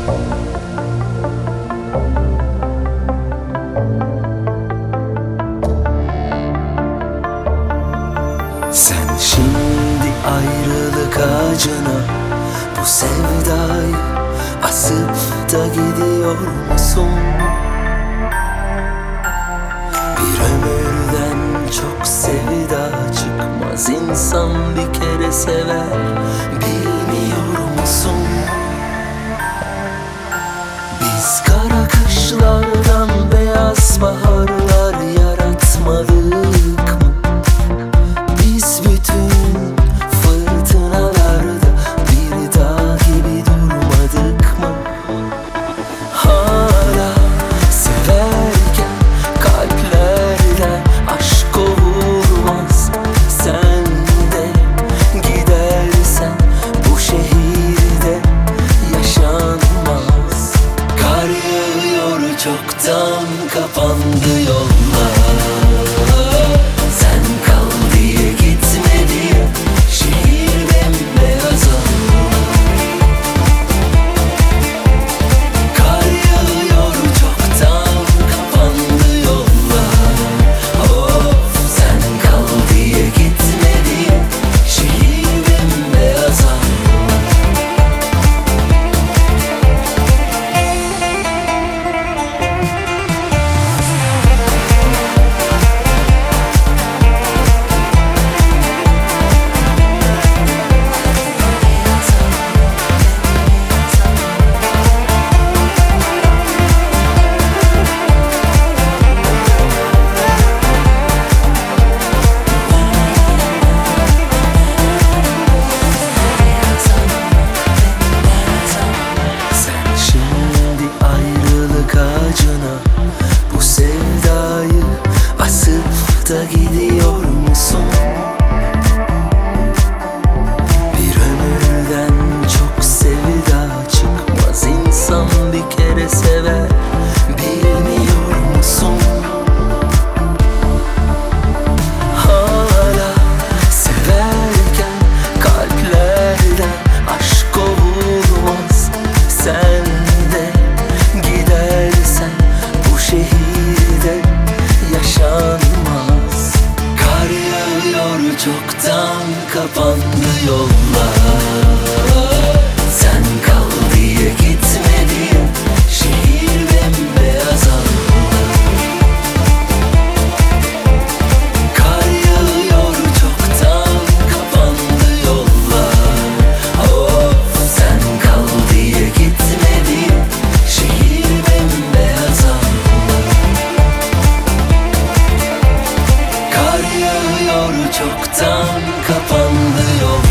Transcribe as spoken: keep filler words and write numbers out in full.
Sen şimdi ayrılık ağacına bu sevdayı asıp da gidiyor musun? Bir ömürden çok sevda çıkmaz, insan bir kere sever, bilmiyor musun? Biz kara kışlardan beyaz baharlar yaratmadık mı? Biz bütün fırtınalarda bir dağ gibi durmadık mı? Hala severken kalplerden aşk kovulmaz. Sen de gidersen bu şehirde yaşanmaz. Kar yağıyor, çoktan kapandı yollar. Sen kal diye gitme diye şehir bembeyaz oldu. Kar yağıyor, çoktan kapandı yollar. Of, sen kal diye gitme diye şehir bembeyaz oldu. Sen şimdi ayrılık ağacına bu sevdayı asıp da gidiyor musun? Bir ömürden çok sevda çıkmaz, insan bir kere sever, bilmiyor musun? Hala severken kalplerden aşk kovulmaz. Sen de gidersen bu şehirde yaşanmaz. Kar yağıyor, çoktan kapandı yollar. Sen kal diye gitme diye şehir bembeyaz oldu. Kar yağıyor, çoktan kapandı yollar. Of, sen kal diye gitme diye şehir bembeyaz oldu. Kar yağıyor, çoktan kapandı yollar.